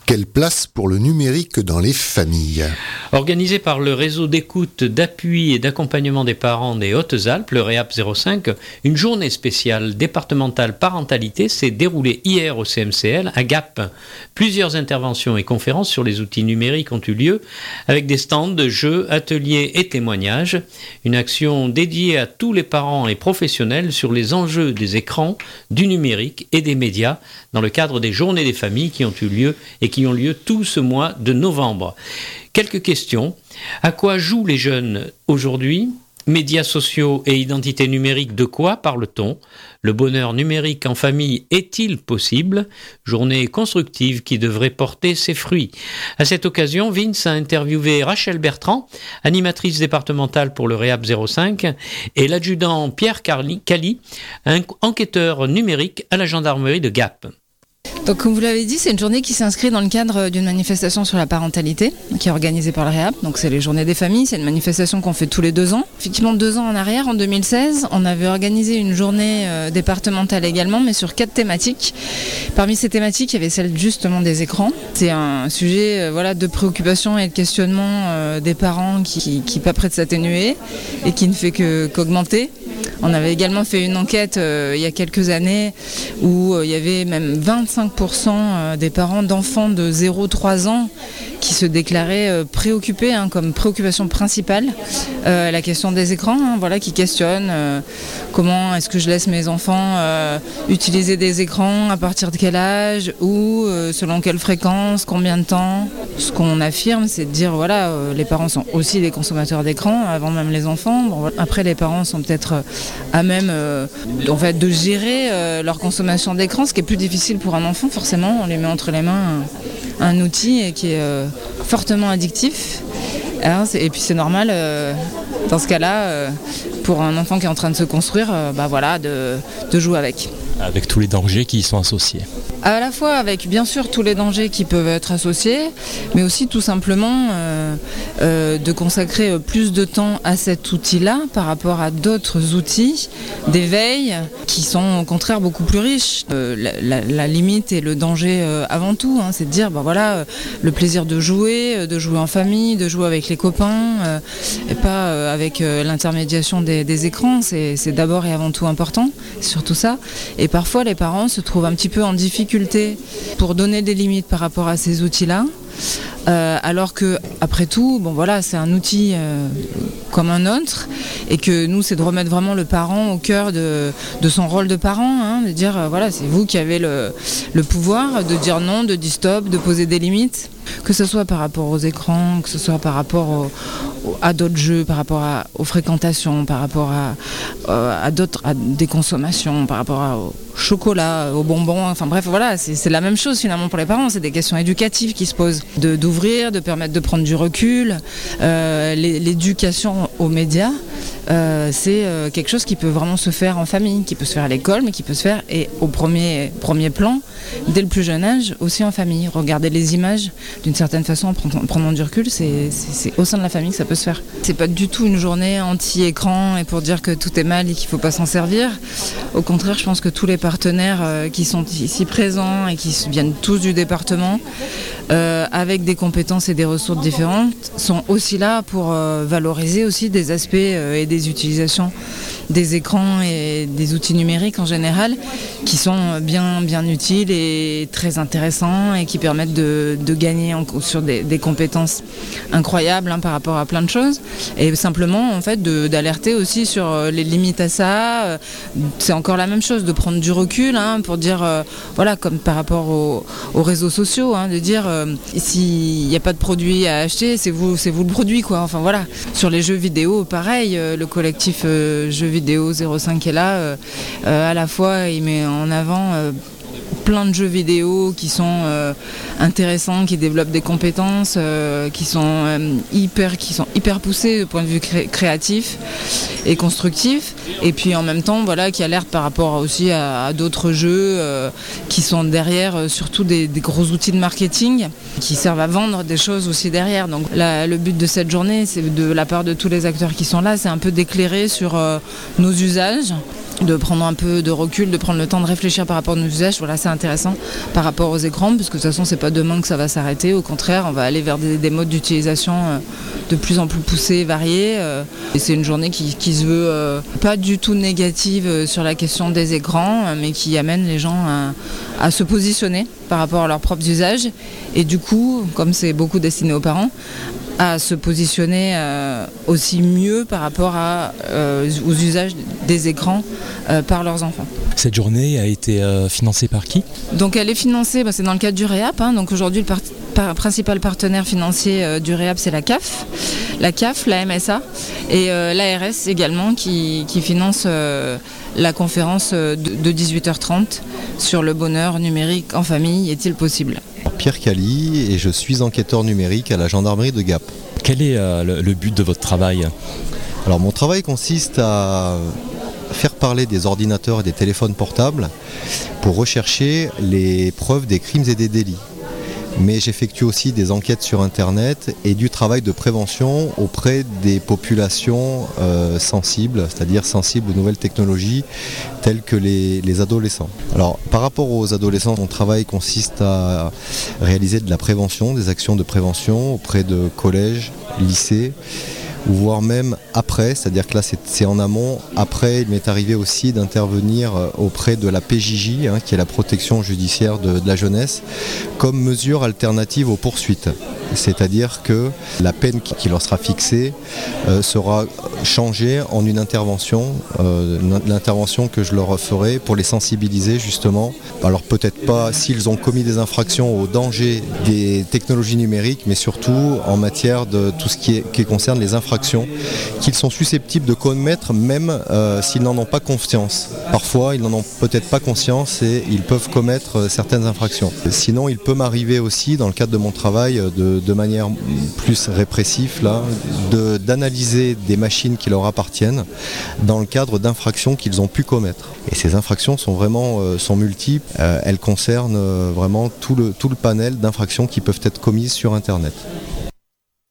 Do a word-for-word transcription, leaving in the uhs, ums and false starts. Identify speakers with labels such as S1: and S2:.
S1: Quelle place pour le numérique dans les familles ?
S2: Organisé par le réseau d'écoute, d'appui et d'accompagnement des parents des Hautes-Alpes, le REAP zéro cinq, une journée spéciale départementale parentalité s'est déroulée hier au C M C L à Gap. Plusieurs interventions et conférences sur les outils numériques ont eu lieu avec des stands de jeux, ateliers et témoignages. Une action dédiée à tous les parents et professionnels sur les enjeux des écrans, du numérique et des médias dans le cadre des journées des familles qui ont eu lieu et qui ont lieu tout ce mois de novembre. Quelques questions. À quoi jouent les jeunes aujourd'hui ? Médias sociaux et identité numérique, de quoi parle-t-on ? Le bonheur numérique en famille est-il possible ? Journée constructive qui devrait porter ses fruits. À cette occasion, Vince a interviewé Rachel Bertrand, animatrice départementale pour le REAP zéro cinq, et l'adjudant Pierre Cali, un enquêteur numérique à la gendarmerie de Gap.
S3: Donc, comme vous l'avez dit, c'est une journée qui s'inscrit dans le cadre d'une manifestation sur la parentalité qui est organisée par le REAP. Donc, c'est les Journées des familles. C'est une manifestation qu'on fait tous les deux ans. Effectivement, deux ans en arrière, en deux mille seize, on avait organisé une journée euh, départementale également, mais sur quatre thématiques. Parmi ces thématiques, il y avait celle justement des écrans. C'est un sujet euh, voilà, de préoccupation et de questionnement euh, des parents qui n'est pas prêt de s'atténuer et qui ne fait que, qu'augmenter. On avait également fait une enquête euh, il y a quelques années où euh, il y avait même vingt-cinq pour cent des parents d'enfants de zéro à trois ans qui se déclaraient euh, préoccupés, hein, comme préoccupation principale, euh, la question des écrans, hein, voilà, qui questionnent euh, comment est-ce que je laisse mes enfants euh, utiliser des écrans, à partir de quel âge, ou euh, selon quelle fréquence, combien de temps. Ce qu'on affirme, c'est de dire voilà, euh, les parents sont aussi des consommateurs d'écran, avant même les enfants. Bon, voilà. Après, les parents sont peut-être euh, à même euh, en fait, de gérer euh, leur consommation d'écran, ce qui est plus difficile pour un enfant, forcément. On lui met entre les mains un, un outil qui est euh, fortement addictif. Alors, et puis c'est normal, euh, dans ce cas-là, euh, pour un enfant qui est en train de se construire, euh, bah voilà, de, de jouer avec.
S4: Avec tous les dangers qui y sont associés.
S3: À la fois avec bien sûr tous les dangers qui peuvent être associés, mais aussi tout simplement euh, euh, de consacrer plus de temps à cet outil-là par rapport à d'autres outils d'éveil qui sont au contraire beaucoup plus riches. Euh, la, la, la limite et le danger euh, avant tout, hein, c'est de dire bah voilà, euh, le plaisir de jouer, de jouer en famille, de jouer avec les copains, euh, et pas euh, avec euh, l'intermédiation des, des écrans, c'est, c'est d'abord et avant tout important, c'est surtout ça. Et parfois les parents se trouvent un petit peu en difficulté pour donner des limites par rapport à ces outils-là, euh, alors que après tout, bon voilà, c'est un outil euh, comme un autre, et que nous, c'est de remettre vraiment le parent au cœur de, de son rôle de parent, hein, de dire euh, voilà, c'est vous qui avez le, le pouvoir de dire non, de dire stop, de poser des limites, que ce soit par rapport aux écrans, que ce soit par rapport au, au, à d'autres jeux, par rapport à, aux fréquentations, par rapport à, euh, à d'autres, à des consommations, par rapport à, au chocolat, aux bonbons, enfin bref, voilà, c'est, c'est la même chose finalement pour les parents, c'est des questions éducatives qui se posent, de, d'ouvrir, de permettre de prendre du recul, euh, l'éducation aux médias. Euh, c'est euh, quelque chose qui peut vraiment se faire en famille, qui peut se faire à l'école, mais qui peut se faire et au premier, premier plan, dès le plus jeune âge, aussi en famille. Regarder les images d'une certaine façon en prenant, prenant du recul, c'est, c'est, c'est au sein de la famille que ça peut se faire. C'est pas du tout une journée anti-écran et pour dire que tout est mal et qu'il faut pas s'en servir. Au contraire, je pense que tous les partenaires euh, qui sont ici présents et qui viennent tous du département, euh, avec des compétences et des ressources différentes, sont aussi là pour euh, valoriser aussi des aspects euh, et des utilisations des écrans et des outils numériques en général qui sont bien, bien utiles et très intéressants et qui permettent de, de gagner en, sur des, des compétences incroyables hein, par rapport à plein de choses et simplement en fait de, d'alerter aussi sur les limites à ça. C'est encore la même chose, de prendre du recul hein, pour dire euh, voilà, comme par rapport aux, aux réseaux sociaux, hein, de dire euh, s'il n'y a pas de produit à acheter, c'est vous, c'est vous le produit quoi. Enfin voilà. Sur les jeux vidéo, pareil, euh, le collectif euh, Jeux vidéo zéro cinq est là, euh, euh, à la fois il met en avant euh, plein de jeux vidéo qui sont euh, intéressants, qui développent des compétences, euh, qui sont euh, hyper, qui sont hyper poussés du point de vue cré- créatif et constructif, et puis en même temps, voilà, qui alertent par rapport aussi à, à d'autres jeux euh, qui sont derrière, euh, surtout des, des gros outils de marketing qui servent à vendre des choses aussi derrière. Donc la, le but de cette journée, c'est de la part de tous les acteurs qui sont là, c'est un peu d'éclairer sur euh, nos usages. de prendre un peu de recul, de prendre le temps de réfléchir par rapport à nos usages. Voilà, c'est intéressant par rapport aux écrans, parce que de toute façon, c'est pas demain que ça va s'arrêter. Au contraire, on va aller vers des, des modes d'utilisation euh, de plus en plus poussés, variés. Euh, et c'est une journée qui, qui se veut euh, pas du tout négative euh, sur la question des écrans, euh, mais qui amène les gens à, à se positionner par rapport à leurs propres usages. Et du coup, comme c'est beaucoup destiné aux parents, à se positionner euh, aussi mieux par rapport à, euh, aux usages des écrans euh, par leurs enfants.
S4: Cette journée a été euh, financée par qui ?
S3: Donc elle est financée, bah, c'est dans le cadre du REAP. Hein, donc aujourd'hui, le par- par- principal partenaire financier euh, du REAP, c'est la C A F. La C A F, la M S A et euh, l'A R S également qui, qui finance euh, la conférence de, de dix-huit heures trente sur le bonheur numérique en famille, est-il possible ?
S5: Pierre Cali et je suis enquêteur numérique à la gendarmerie de Gap.
S4: Quel est euh, le, le but de votre travail ?
S5: Alors mon travail consiste à faire parler des ordinateurs et des téléphones portables pour rechercher les preuves des crimes et des délits. Mais j'effectue aussi des enquêtes sur Internet et du travail de prévention auprès des populations euh, sensibles, c'est-à-dire sensibles aux nouvelles technologies telles que les, les adolescents. Alors par rapport aux adolescents, mon travail consiste à réaliser de la prévention, des actions de prévention auprès de collèges, lycées, ou voire même après, c'est-à-dire que là c'est, c'est en amont. Après, il m'est arrivé aussi d'intervenir auprès de la P J J, hein, qui est la protection judiciaire de, de la jeunesse, comme mesure alternative aux poursuites. C'est-à-dire que la peine qui, qui leur sera fixée euh, sera changée en une intervention, euh, une, l'intervention que je leur ferai pour les sensibiliser justement. Alors peut-être pas s'ils ont commis des infractions au danger des technologies numériques, mais surtout en matière de tout ce qui, est, qui concerne les infractions qu'ils sont susceptibles de commettre même euh, s'ils n'en ont pas conscience. Parfois, ils n'en ont peut-être pas conscience et ils peuvent commettre euh, certaines infractions. Sinon, il peut m'arriver aussi, dans le cadre de mon travail, de, de manière plus répressive, là, de, d'analyser des machines qui leur appartiennent dans le cadre d'infractions qu'ils ont pu commettre. Et ces infractions sont vraiment euh, sont multiples. Euh, elles concernent euh, vraiment tout le, tout le panel d'infractions qui peuvent être commises sur Internet.